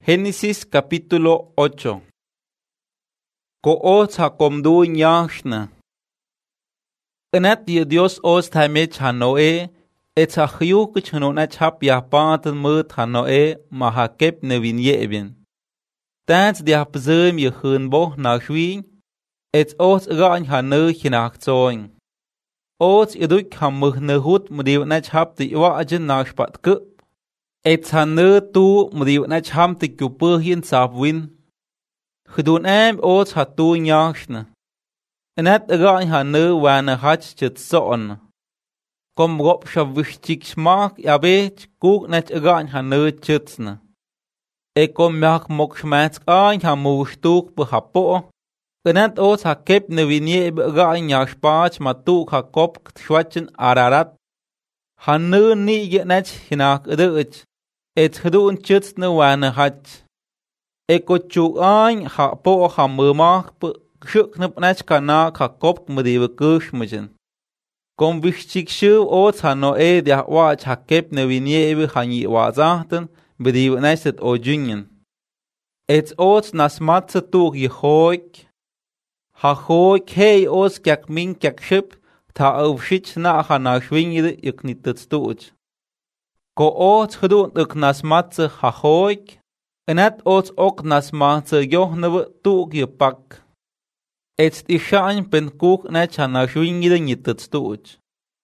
Génesis capítulo 8. Ko hakomdu nyashna. Enet ye Dios os tamech hanoe, et hachiu kuchunona chap yahpatan mut hanoe mahakep nevinjebien. Tans die hapzem je hunbo nachwien, et os gaan hanu hinachzoin. Os iduk hamuch nehut mudiw na chap di waajen nachspat kup. Et hanu tu mudiw na cham di kupurhin sapwin. Gedun os hatu nyashna. Enet gaan hanu wane hach chit soon. Kom rop shawichtik smaak yabet koek net gaan hanu chitsna. Kom mak mok schmaats aan hamushtuk behapo. Enet os hakep nevinje gaan nyashpaach matuk hakop schwatchen ararat. Hanu ni je net hinak educh. Et gedun chitsna wane hach. Eko chuk aan hapo hamumak shuknep net kana hakop mudiwe kushmujen. Kom wichtig schuw oot hanoe dia waach hakep nevinje hanyi wazachten. Bediw nestet o junien. Et oot nasmatse toeg je hoik. Ha hoik hei os kak min kak ship. Ta overshit na ha schwingide ik niet het stoot. Ko oot gedun ik nasmatse ha hoik. En het oot ook nasmatse johnewe toeg je pak. Et die shaan pen koek net ha schwingide niet het stoot.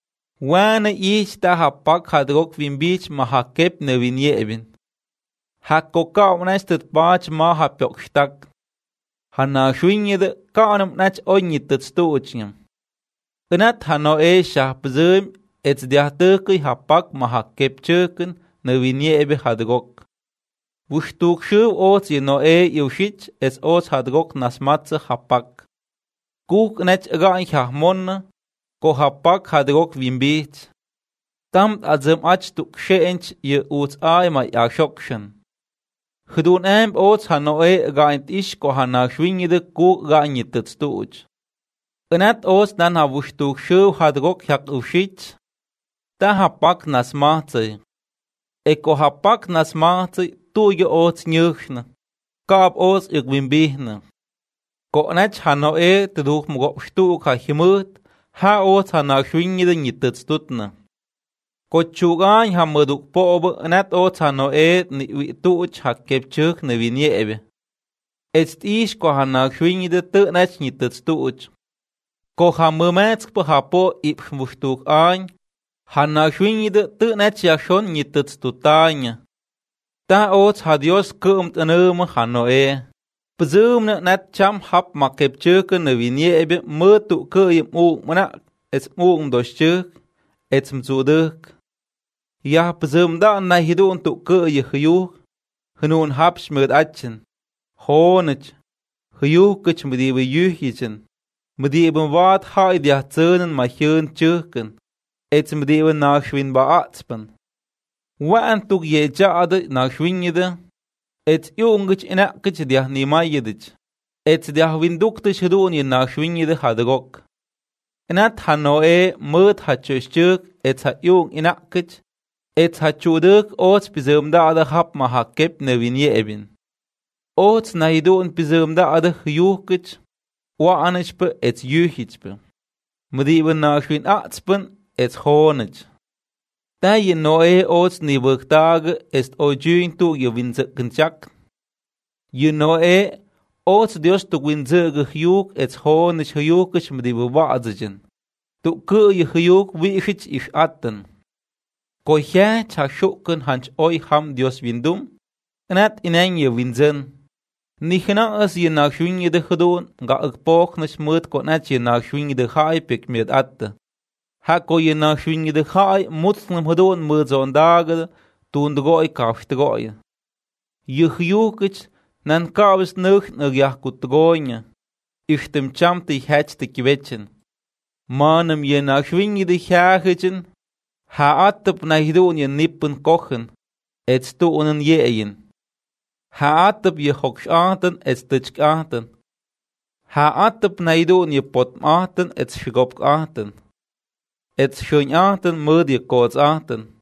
Wane iets da ha pak had ook win beach ma ha kep nevinje eben. Ha koka unestet baach ma ha pjokstak. Ha na schwingide kaanum net onjit het stootjem. Enet ha no shah bzeum et dia turki ha pak ma ha kepchurken nevinje ebe hadrok. Wushtuk schuw oot je no yushich es oot hadrok nasmatze ha pak. Koek net raing ha monne, ko ha pak hadrok wimbeet. Tamt azem ach tuk sheench je oot ai ma yakshokshen. Gedun oot hanoe gaint ish ko hana schwingide ko gaint het stoot. Enet oos dan ha wushtuk schuw hadrok jak ushit. Da ha pak nasmaatze. Eko ha pak nasmaatze tu je oot nyuchne. Kaap oos ik wimbihne. Ko net hanoe te doeg mgop stuk ha himut. Ha oot hana schwingide niet het stootne. Kochugaan ha meduk pobe net oot hanoe ni wituch ha kepchuk nevinje ebe. Et ish ko hana schwingide te net niet het stoot. Ko ha memetsk pe hapo ip wushtuk aan. Hana schwingide te net jachon niet het stootanje. Ta oot ha Dios kumt eneme hanoe. Bezumne net cham hap ma kepchuk nevinje ebe metu ke mu manak es mu doschuk et mzuduk. Ja, bezum da na hidun tu ke je gejoeg. Genoen haps met atjen. Honetje. Gejoeg kutje met die juchjen. Met die wat ha die zenen ma jeun tjuken. Et met die nachwin ba atspen. Waan tuk je jade nachwinjede. Et jongetje in akketje die nima jedit. Et die windukte gedun je nachwinjede hadrok. En het hanoe moet ha tjustuk et ha jong in akketje. Et ha chuduk oot bizum da ade hap ma ha kep nevinje ebin. Oot na hidun bizum da ade juchit. Wa anishpe et juchitpe. Mdiwe na schwin atspen et honetje. Da je noe oot ni werktage est o juin tu je winze kenchak. Je noe oot Dios tu winze gejuch et honetje gejuchit mdiwe waadzejen. Tu ke je gejuch wichit ish atten. Ko ja cha shukken hanch oi ham Dios windum. Enet in je winzen. Nichna as je na schwinje de gedun. Ga ik pochnes moet ko net je na schwinje de gai pik met atte. Ha ko je na schwinje de gai mutsnem gedun moet zo'n dagen. Toen de gooi kaf te gooien. Je gejuket nan kabes nucht nog ja kut te gooien. Ich dem cham te het te kwetjen. Manem je na schwinje de gagetjen. Ha atep na hidun je nippen kochen, et stoenen jeeën. Ha atep je hoksaten, et stutskaten. Ha atep na hidun je potmaten, et schropkaten. Et schoenaten moet je kootsaten.